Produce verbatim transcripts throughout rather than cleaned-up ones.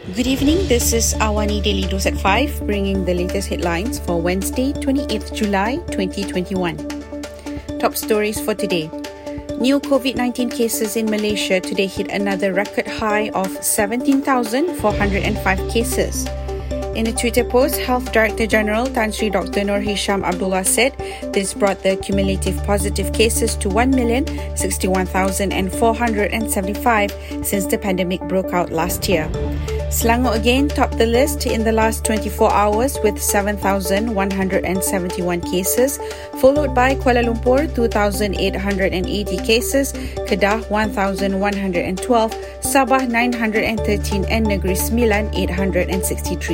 Good evening, this is Awani Daily Dose at five, bringing the latest headlines for Wednesday, twenty-eighth July twenty twenty-one. Top stories for today. New COVID nineteen cases in Malaysia today hit another record high of seventeen thousand four hundred five cases. In a Twitter post, Health Director General Tan Sri Doctor Noor Hisham Abdullah said this brought the cumulative positive cases to one million sixty-one thousand four hundred seventy-five since the pandemic broke out last year. Selangor again topped the list in the last twenty-four hours with seven thousand one hundred seventy-one cases, followed by Kuala Lumpur two thousand eight hundred eighty cases, Kedah one thousand one hundred twelve, Sabah nine hundred thirteen and Negeri Sembilan eight hundred sixty-three.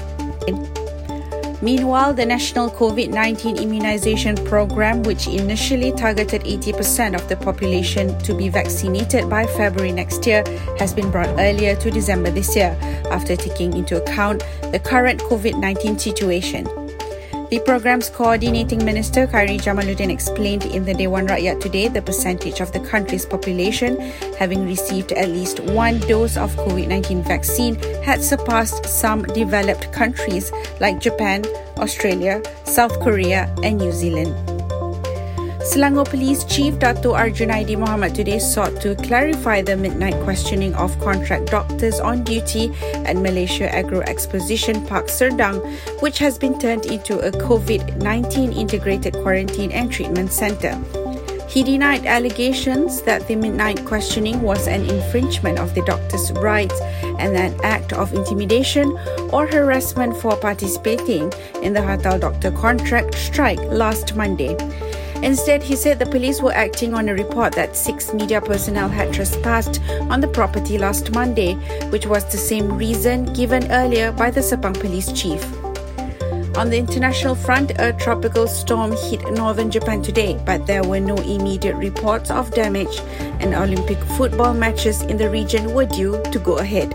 Meanwhile, the National COVID nineteen Immunisation Programme, which initially targeted eighty percent of the population to be vaccinated by February next year, has been brought earlier to December this year, after taking into account the current COVID nineteen situation. The programme's coordinating minister, Khairi Jamaluddin, explained in the Dewan Rakyat today the percentage of the country's population having received at least one dose of COVID nineteen vaccine had surpassed some developed countries like Japan, Australia, South Korea and New Zealand. Selangor Police Chief Dato' Arjunaidi Mohamad today sought to clarify the midnight questioning of contract doctors on duty at Malaysia Agro Exposition Park Serdang, which has been turned into a COVID nineteen integrated quarantine and treatment centre. He denied allegations that the midnight questioning was an infringement of the doctors' rights and an act of intimidation or harassment for participating in the Hartal Doctor contract strike last Monday. Instead, he said the police were acting on a report that six media personnel had trespassed on the property last Monday, which was the same reason given earlier by the Sepang police chief. On the international front, a tropical storm hit northern Japan today, but there were no immediate reports of damage, and Olympic football matches in the region were due to go ahead.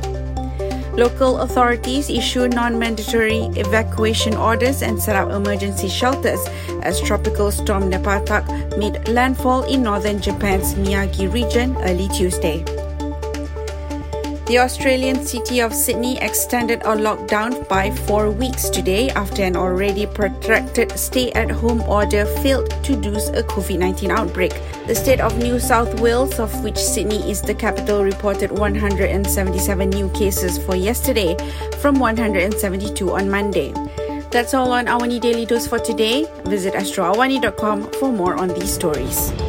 Local authorities issue non-mandatory evacuation orders and set up emergency shelters as tropical storm Nepartak made landfall in northern Japan's Miyagi region early Tuesday. The Australian city of Sydney extended a lockdown by four weeks today after an already protracted stay-at-home order failed to reduce a COVID nineteen outbreak. The state of New South Wales, of which Sydney is the capital, reported one hundred seventy-seven new cases for yesterday from one hundred seventy-two on Monday. That's all on Awani Daily Dose for today. Visit astro awani dot com for more on these stories.